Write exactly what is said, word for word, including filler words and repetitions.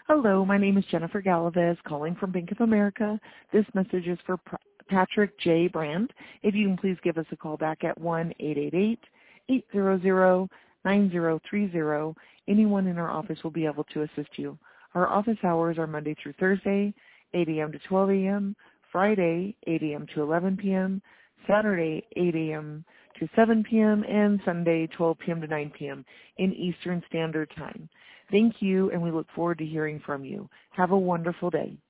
Hello, my name is Jennifer Galvez, calling from Bank of America. This message is for P- Patrick J. Brand. If you can please give us a call back at one eight eight eight, eight hundred, nine zero three zero. Anyone in our office will be able to assist you. Our office hours are Monday through Thursday, eight a.m. to twelve a.m., Friday, eight a.m. to eleven p.m., Saturday, eight a.m. to seven p.m., and Sunday, twelve p.m. to nine p.m. in Eastern Standard Time. Thank you, and we look forward to hearing from you. Have a wonderful day.